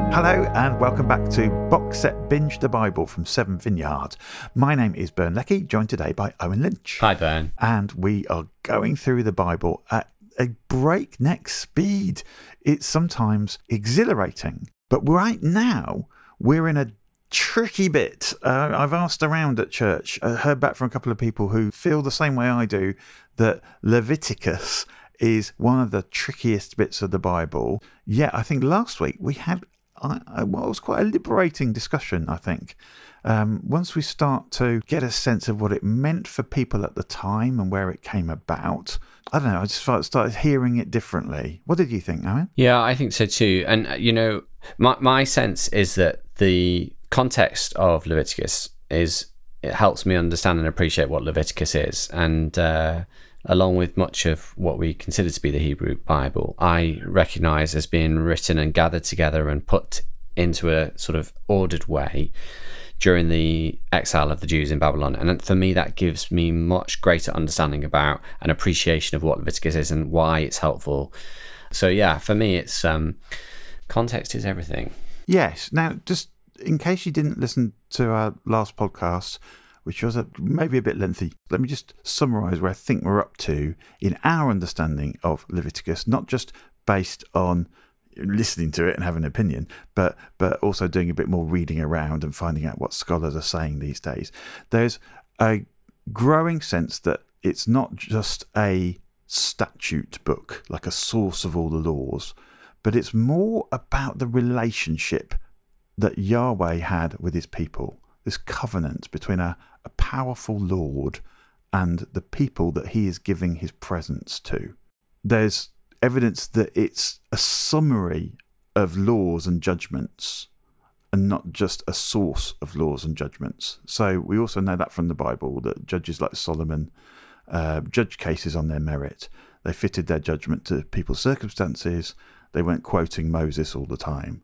Hello and welcome back to Box Set Binge the Bible from Seven Vineyard. My name is Bern Leckie, joined today by Owen Lynch. Hi, Bern. And we are going through the Bible at a breakneck speed. It's sometimes exhilarating, but right now we're in a tricky bit. I've asked around at church, heard back from a couple of people who feel the same way I do, that Leviticus is one of the trickiest bits of the Bible. Yet I think last week we had it was quite a liberating discussion, I think. Once we start to get a sense of what it meant for people at the time and where it came about, I don't know, I just started hearing it differently. What did you think, Owen? Yeah, I think so too. And, my sense is that the context of Leviticus it helps me understand and appreciate what Leviticus is. And along with much of what we consider to be the Hebrew Bible, I recognise as being written and gathered together and put into a sort of ordered way during the exile of the Jews in Babylon. And for me, that gives me much greater understanding about an appreciation of what Leviticus is and why it's helpful. So yeah, for me, it's context is everything. Yes. Now, just in case you didn't listen to our last podcast, which was maybe a bit lengthy, let me just summarise where I think we're up to in our understanding of Leviticus, not just based on listening to it and having an opinion, but also doing a bit more reading around and finding out what scholars are saying these days. There's a growing sense that it's not just a statute book, like a source of all the laws, but it's more about the relationship that Yahweh had with his people, this covenant between a powerful Lord and the people that he is giving his presence to. There's evidence that it's a summary of laws and judgments and not just a source of laws and judgments. So we also know that from the Bible, that judges like Solomon judged cases on their merit. They fitted their judgment to people's circumstances. They weren't quoting Moses all the time.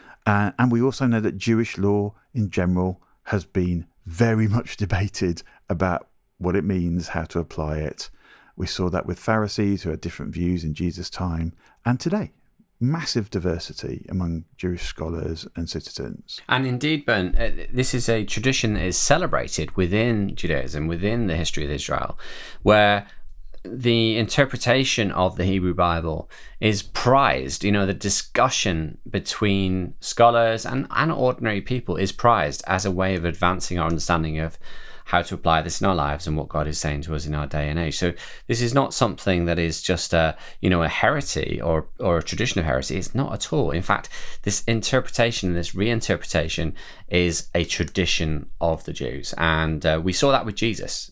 And we also know that Jewish law in general has been very much debated about what it means, how to apply it. We saw that with Pharisees who had different views in Jesus' time, and today, massive diversity among Jewish scholars and citizens. And indeed, Ben, this is a tradition that is celebrated within Judaism, within the history of Israel, where the interpretation of the Hebrew Bible is prized. The discussion between scholars and ordinary people is prized as a way of advancing our understanding of how to apply this in our lives and what God is saying to us in our day and age. So this is not something that is just a heresy or a tradition of heresy. It's not at all. In fact, this interpretation, this reinterpretation is a tradition of the Jews. And we saw that with Jesus,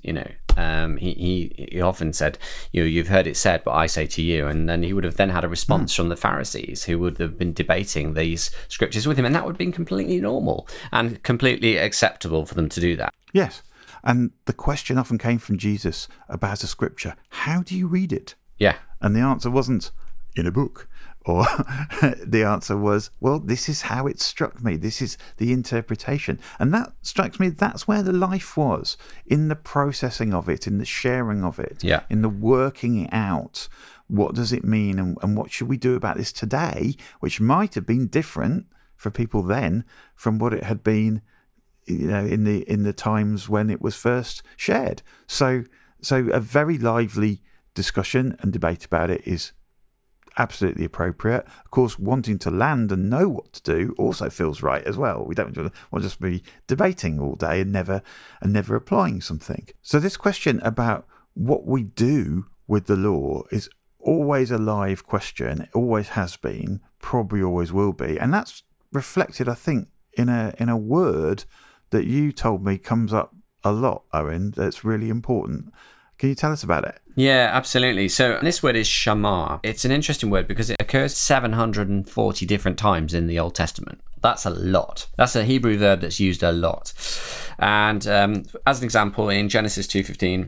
he often said, you've heard it said, but I say to you. And then he would have then had a response from the Pharisees who would have been debating these scriptures with him. And that would have been completely normal and completely acceptable for them to do that. Yes. And the question often came from Jesus about a scripture. How do you read it? Yeah. And the answer wasn't in a book. Or the answer was, well, this is how it struck me. This is the interpretation. And that strikes me, that's where the life was, in the processing of it, in the sharing of it, in the working it out. What does it mean and what should we do about this today, which might have been different for people then from what it had been in the times when it was first shared. So a very lively discussion and debate about it is absolutely appropriate. Of course, wanting to land and know what to do also feels right as well. We don't want to just be debating all day and never applying something. So this question about what we do with the law is always a live question. It always has been, probably always will be, and that's reflected, I think, in a word that you told me comes up a lot, Owen, that's really important. Can you tell us about it? Yeah, absolutely. So this word is shamar. It's an interesting word because it occurs 740 different times in the Old Testament. That's a lot. That's a Hebrew verb that's used a lot. And as an example, in Genesis 2:15,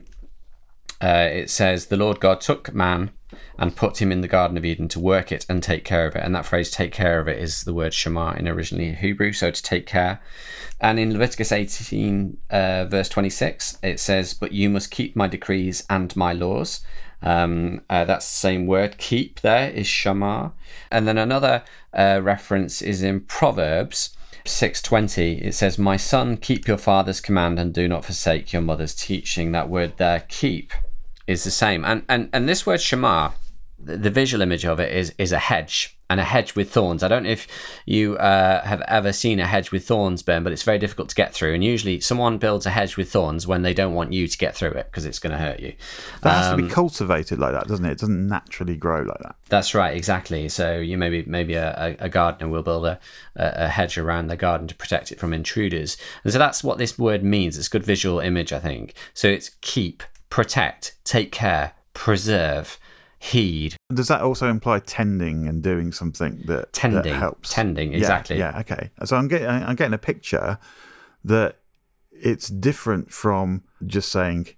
it says, the Lord God took man and put him in the Garden of Eden to work it and take care of it. And that phrase, take care of it, is the word shamar in originally Hebrew, so to take care. And in Leviticus 18, verse 26, it says, but you must keep my decrees and my laws. That's the same word. Keep there is shamar. And then another reference is in Proverbs 6:20. It says, "My son, keep your father's command and do not forsake your mother's teaching." That word there, keep, is the same. And this word shamar, the visual image of it is a hedge, and a hedge with thorns. I don't know if you have ever seen a hedge with thorns, Ben, but it's very difficult to get through. And usually someone builds a hedge with thorns when they don't want you to get through it because it's going to hurt you. That has to be cultivated like that, doesn't it? It doesn't naturally grow like that. That's right, exactly. So you maybe a gardener will build a hedge around the garden to protect it from intruders. And so that's what this word means. It's a good visual image, I think. So it's keep, protect, take care, preserve, heed. Does that also imply tending and doing something that helps? Tending, exactly. Yeah, okay. So I'm getting a picture that it's different from just saying,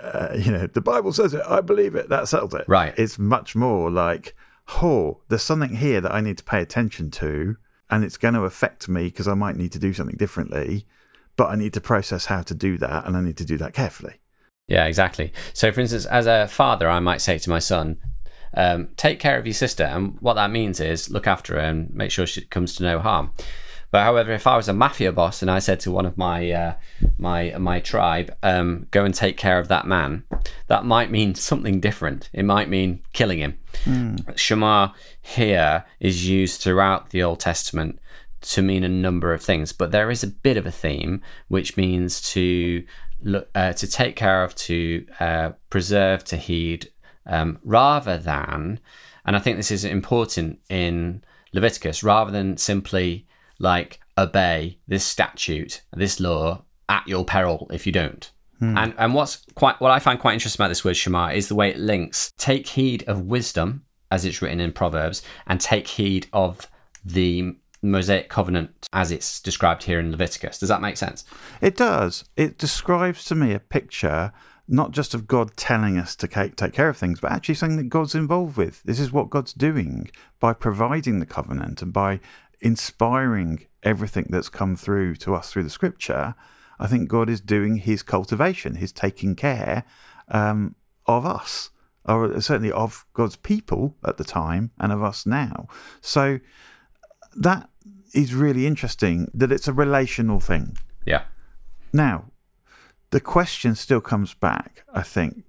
the Bible says it, I believe it, that settles it. Right. It's much more like, there's something here that I need to pay attention to, and it's going to affect me because I might need to do something differently, but I need to process how to do that, and I need to do that carefully. Yeah, exactly. So, for instance, as a father, I might say to my son, take care of your sister. And what that means is look after her and make sure she comes to no harm. But however, if I was a mafia boss and I said to one of my my tribe, go and take care of that man, that might mean something different. It might mean killing him. Shamar here is used throughout the Old Testament to mean a number of things, but there is a bit of a theme which means to look, to take care of, to preserve, to heed, rather than, and I think this is important in Leviticus, rather than simply like obey this statute, this law at your peril if you don't. And what I find quite interesting about this word shamar is the way it links take heed of wisdom, as it's written in Proverbs, and take heed of the Mosaic covenant as it's described here in Leviticus. Does that make sense? It does. It describes to me a picture not just of God telling us to take care of things, but actually something that God's involved with. This is what God's doing by providing the covenant and by inspiring everything that's come through to us through the scripture. I think God is doing his cultivation, his taking care of us, or certainly of God's people at the time and of us now. So that is really interesting, that it's a relational thing. Yeah. Now, the question still comes back, I think,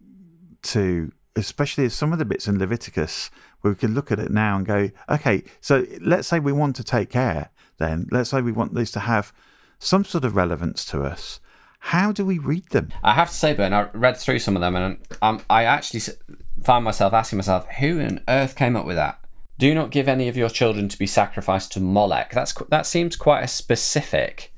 to especially some of the bits in Leviticus where we can look at it now and go, okay, so let's say we want to take care then. Let's say we want these to have some sort of relevance to us. How do we read them? I have to say, Ben, I read through some of them and I actually found myself asking myself, who on earth came up with that? Do not give any of your children to be sacrificed to Molech. That seems quite a specific,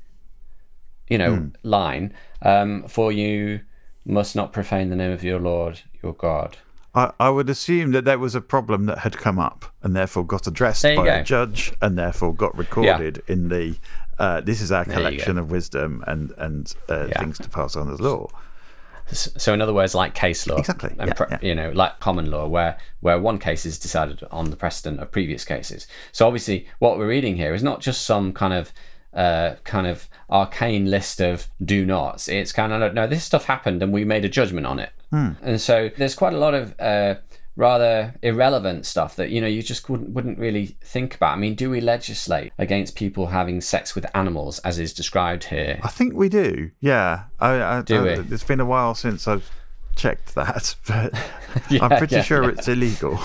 line. For you must not profane the name of your Lord, your God. I would assume that there was a problem that had come up and therefore got addressed by a judge and therefore got recorded in the this is our collection of wisdom and things to pass on as law. So in other words, like case law, exactly, and like common law, where one case is decided on the precedent of previous cases. So obviously, what we're reading here is not just some kind of arcane list of do nots. It's kind of no, this stuff happened and we made a judgment on it. And so there's quite a lot of rather irrelevant stuff that you just wouldn't really think about. I mean, do we legislate against people having sex with animals, as is described here? I think we do. Yeah, do we? It's been a while since I've checked that, but I'm pretty sure it's illegal.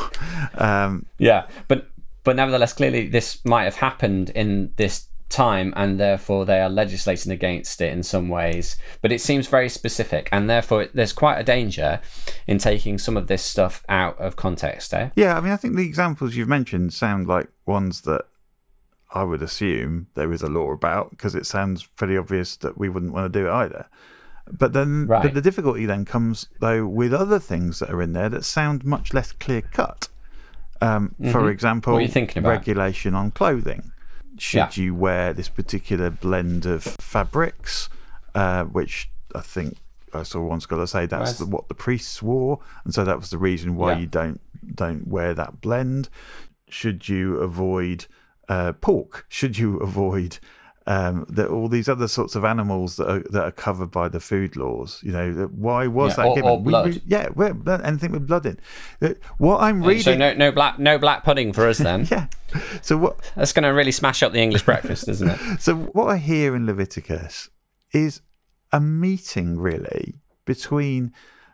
But nevertheless, clearly this might have happened in this time, and therefore they are legislating against it in some ways. But it seems very specific, and therefore there's quite a danger in taking some of this stuff out of context. Yeah, I mean, I think the examples you've mentioned sound like ones that I would assume there is a law about, because it sounds pretty obvious that we wouldn't want to do it either. But then but the difficulty then comes, though, with other things that are in there that sound much less clear-cut. For example, what are you thinking about? Regulation on clothing. Should you wear this particular blend of fabrics, which I think I saw one scholar say that's what the priests wore, and so that was the reason why you don't wear that blend. Should you avoid pork? Should you avoid that all these other sorts of animals that are covered by the food laws. Why was that given? Or blood. Anything with blood in. What I'm reading. So no black pudding for us then. Yeah. So that's going to really smash up the English breakfast, isn't it? So what I hear in Leviticus is a meeting really between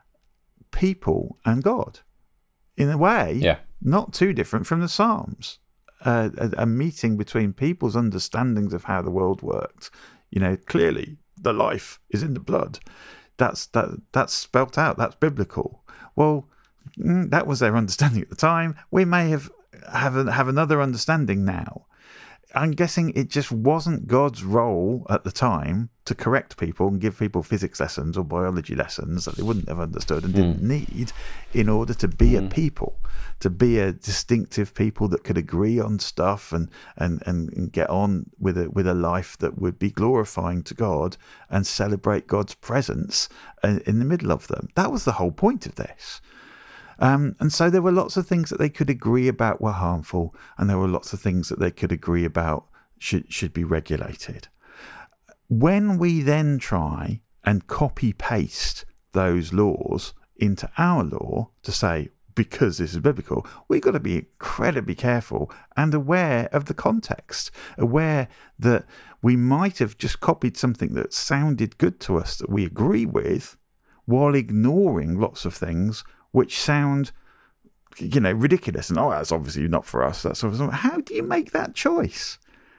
people and God, in a way, not too different from the Psalms. A meeting between people's understandings of how the world worked. Clearly the life is in the blood. That's spelt out. That's biblical. Well, that was their understanding at the time. We may have another understanding now. I'm guessing it just wasn't God's role at the time to correct people and give people physics lessons or biology lessons that they wouldn't have understood and didn't need in order to be a people, to be a distinctive people that could agree on stuff and get on with a life that would be glorifying to God and celebrate God's presence in the middle of them. That was the whole point of this. And so there were lots of things that they could agree about were harmful, and there were lots of things that they could agree about should be regulated. When we then try and copy-paste those laws into our law to say, because this is biblical, we've got to be incredibly careful and aware of the context, aware that we might have just copied something that sounded good to us that we agree with, while ignoring lots of things which sound, ridiculous. And, that's obviously not for us. That's obviously, how do you make that choice?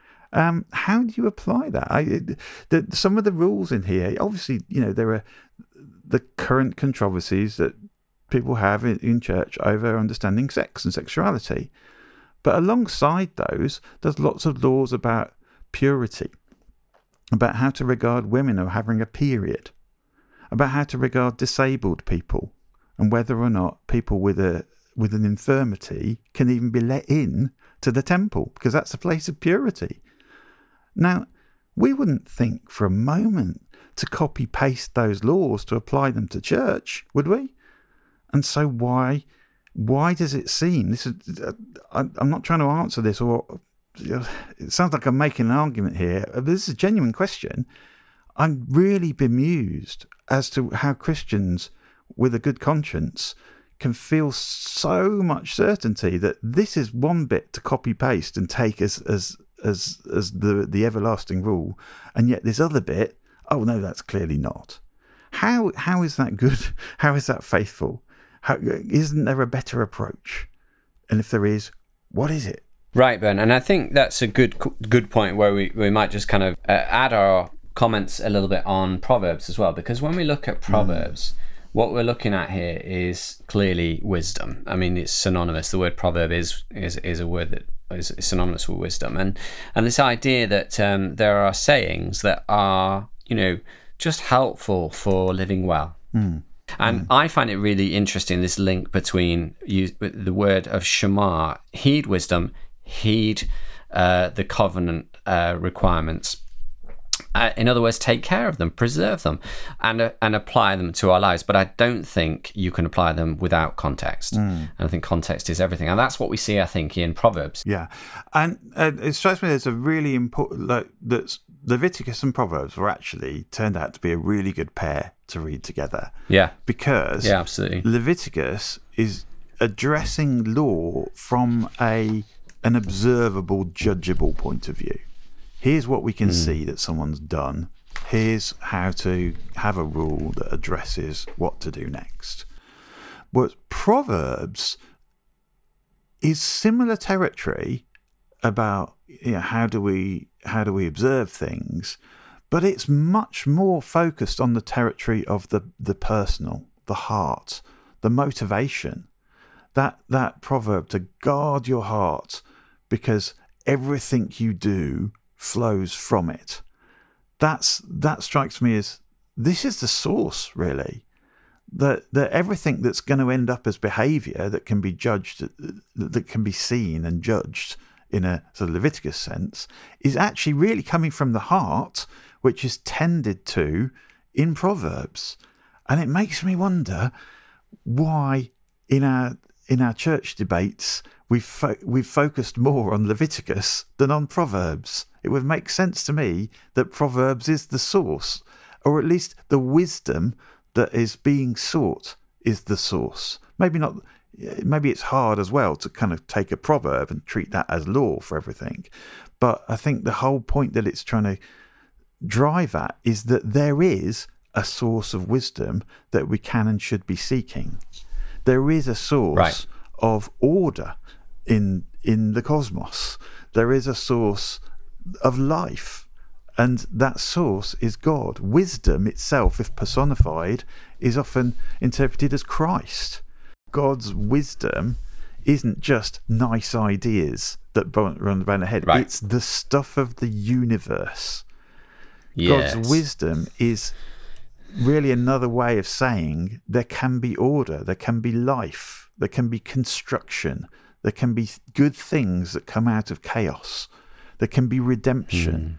How do you apply that? Some of the rules in here, obviously, there are the current controversies that people have in church over understanding sex and sexuality. But alongside those, there's lots of laws about purity, about how to regard women who are having a period, about how to regard disabled people, and whether or not people with an infirmity can even be let in to the temple, because that's a place of purity. Now, we wouldn't think for a moment to copy-paste those laws to apply them to church, would we? And so why does it seem, this is, I'm not trying to answer this, or it sounds like I'm making an argument here, but this is a genuine question. I'm really bemused as to how Christians with a good conscience can feel so much certainty that this is one bit to copy paste and take as the everlasting rule, and yet this other bit, oh no, that's clearly not. How is that good? How is that faithful? Isn't there a better approach? And if there is, what is it? Right, Ben, and I think that's a good point where we might just kind of add our comments a little bit on Proverbs as well, because when we look at Proverbs, what we're looking at here is clearly wisdom. I mean, it's synonymous. The word proverb is a word that is synonymous with wisdom, and this idea that there are sayings that are, just helpful for living well. And I find it really interesting, this link between the word of Shema, heed wisdom, heed the covenant requirements. In other words, take care of them, preserve them, and apply them to our lives. But I don't think you can apply them without context. And I think context is everything. And that's what we see, I think, in Proverbs. Yeah. And it strikes me there's a really important, that Leviticus and Proverbs were actually turned out to be a really good pair to read together. Yeah. Because absolutely. Leviticus is addressing law from an observable, judgeable point of view. Here's what we can see that someone's done. Here's how to have a rule that addresses what to do next. But Proverbs is similar territory about how do we observe things, but it's much more focused on the territory of the personal, the heart, the motivation. That proverb to guard your heart, because everything you do flows from it. That strikes me as, this is the source, really. That everything that's going to end up as behaviour that can be judged, that can be seen and judged in a sort of Leviticus sense, is actually really coming from the heart, which is tended to in Proverbs. And it makes me wonder why in our church debates we've focused more on Leviticus than on Proverbs. it would make sense to me that Proverbs is the source, or at least the wisdom that is being sought is the source. Maybe not. Maybe it's hard as well to kind of take a proverb and treat that as law for everything. But I think the whole point that it's trying to drive at is that there is a source of wisdom that we can and should be seeking. There is a source of order in the cosmos. There is a source of life, and that source is God. Wisdom itself, if personified, is often interpreted as Christ. God's wisdom isn't just nice ideas that run around the head. It's the stuff of the universe. Yes. God's wisdom is really another way of saying there can be order, there can be life, there can be construction, there can be good things that come out of chaos, there can be redemption.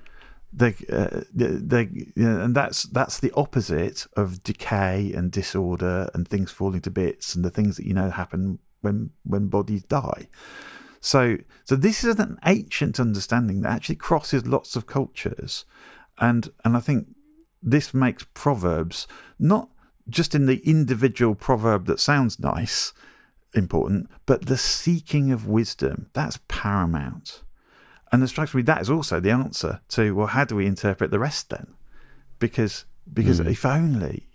And that's the opposite of decay and disorder and things falling to bits and the things that happen when bodies die. So this is an ancient understanding that actually crosses lots of cultures, and I think this makes Proverbs not just in the individual proverb that sounds nice important, but the seeking of wisdom, that's paramount. And it strikes me that is also the answer to, well, how do we interpret the rest then? Because if only,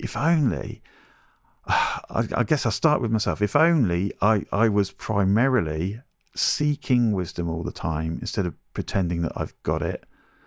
I guess I'll start with myself. If only I was primarily seeking wisdom all the time instead of pretending that I've got it.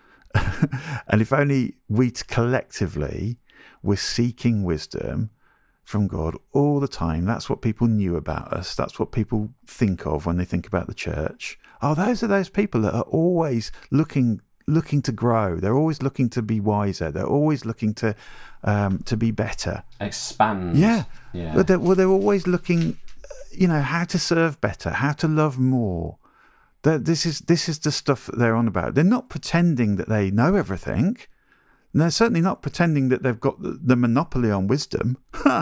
And if only we collectively were seeking wisdom from God all the time. That's what people knew about us. That's what people think of when they think about the church. Oh, those are those people that are always looking to grow. They're always looking to be wiser. They're always looking to be better. Expand. Yeah. They're always looking, how to serve better, how to love more. This is the stuff that they're on about. They're not pretending that they know everything. And they're certainly not pretending that they've got the monopoly on wisdom.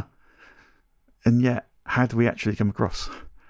And yet, how do we actually come across?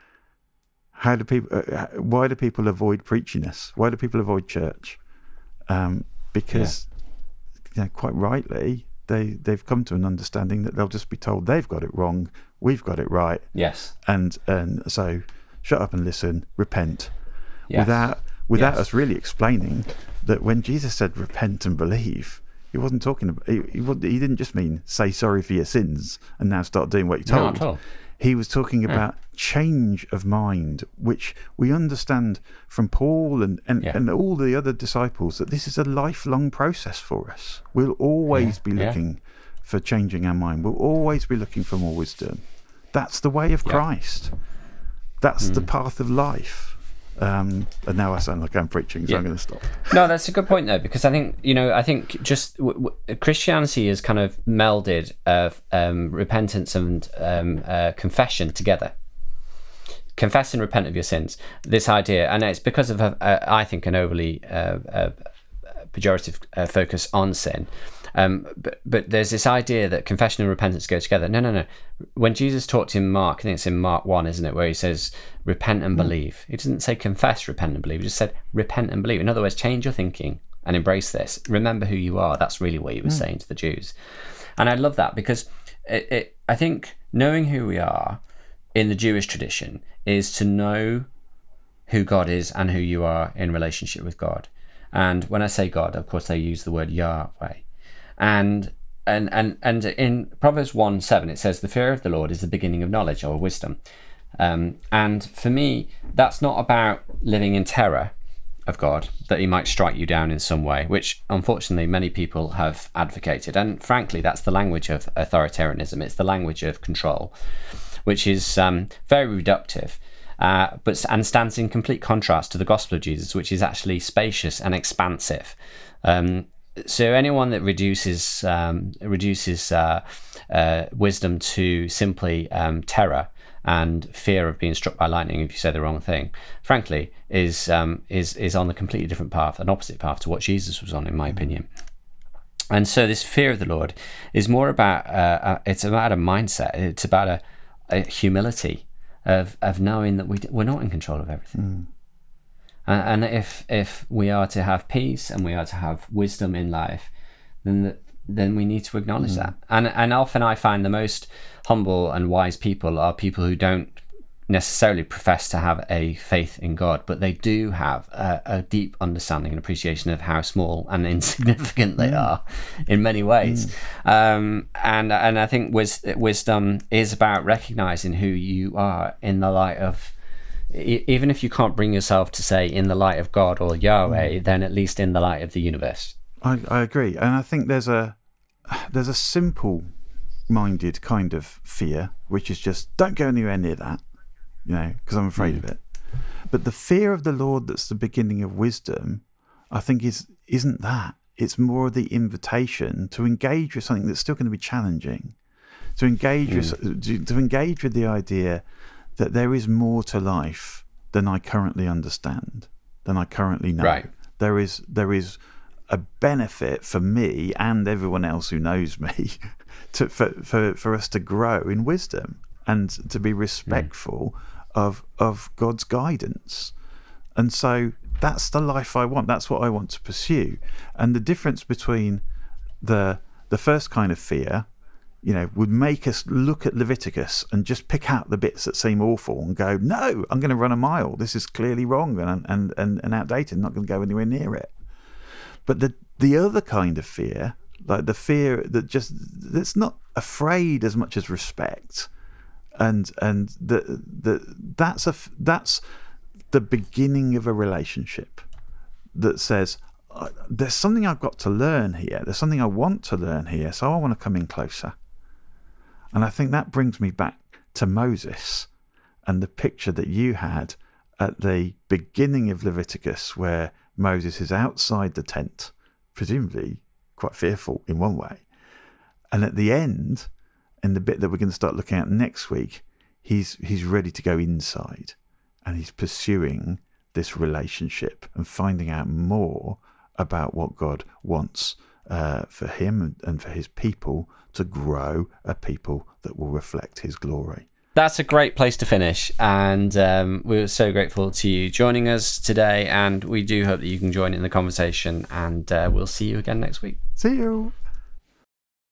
Why do people avoid preachiness? Why do people avoid church? Because, quite rightly, they've come to an understanding that they'll just be told they've got it wrong, we've got it right. Yes. And so, shut up and listen, repent. Yes. Without us really explaining that when Jesus said repent and believe, he wasn't talking about. He didn't just mean say sorry for your sins and now start doing what you're told. Not at all. He was talking about change of mind, which we understand from Paul and all the other disciples that this is a lifelong process for us. We'll always be looking for changing our mind. We'll always be looking for more wisdom. That's the way of Christ. That's the path of life. And now I sound like I'm preaching, so I'm going to stop. No, that's a good point though, because I think just Christianity is kind of melded repentance and confession together. Confess and repent of your sins. This idea, and it's because of I think an overly pejorative focus on sin. But there's this idea that confession and repentance go together. No. When Jesus talked in Mark, I think it's in Mark 1, isn't it, where he says, repent and believe. He doesn't say confess, repent and believe. He just said, repent and believe. In other words, change your thinking and embrace this. Remember who you are. That's really what he was saying to the Jews. And I love that because I think knowing who we are in the Jewish tradition is to know who God is and who you are in relationship with God. And when I say God, of course, they use the word Yahweh. And in Proverbs 1:7 it says the fear of the Lord is the beginning of knowledge or wisdom, and for me that's not about living in terror of God, that he might strike you down in some way, which unfortunately many people have advocated, and frankly that's the language of authoritarianism. It's the language of control, which is very reductive, and stands in complete contrast to the gospel of Jesus, which is actually spacious and expansive. So anyone that reduces wisdom to simply terror and fear of being struck by lightning if you say the wrong thing, frankly, is on a completely different path, an opposite path to what Jesus was on, in my opinion. And so this fear of the Lord is more about it's about a mindset. It's about a humility of knowing that we're not in control of everything. And if we are to have peace and we are to have wisdom in life, then we need to acknowledge that. And often I find the most humble and wise people are people who don't necessarily profess to have a faith in God, but they do have a deep understanding and appreciation of how small and insignificant they are in many ways. And I think wisdom is about recognizing who you are in the light of, even if you can't bring yourself to say in the light of God or Yahweh, then at least in the light of the universe. I agree, and I think there's a simple-minded kind of fear, which is just don't go anywhere near that, because I'm afraid of it. But the fear of the Lord that's the beginning of wisdom, I think isn't that. It's more the invitation to engage with something that's still going to be challenging, to engage with the idea that there is more to life than I currently understand, than I currently know. Right. There is a benefit for me and everyone else who knows me for us to grow in wisdom and to be respectful of God's guidance. And so that's the life I want. That's what I want to pursue. And the difference between the first kind of fear, would make us look at Leviticus and just pick out the bits that seem awful and go, no, I'm going to run a mile. This is clearly wrong and outdated. I'm not going to go anywhere near it. But the other kind of fear, like the fear that's not afraid as much as respect, and that's the beginning of a relationship that says, there's something I've got to learn here. There's something I want to learn here, so I want to come in closer. And I think that brings me back to Moses and the picture that you had at the beginning of Leviticus, where Moses is outside the tent, presumably quite fearful in one way. And at the end, in the bit that we're going to start looking at next week, he's ready to go inside, and he's pursuing this relationship and finding out more about what God wants for him and for his people to grow a people that will reflect his glory. That's a great place to finish, and we're so grateful to you joining us today, and we do hope that you can join in the conversation, and we'll see you again next week. See you.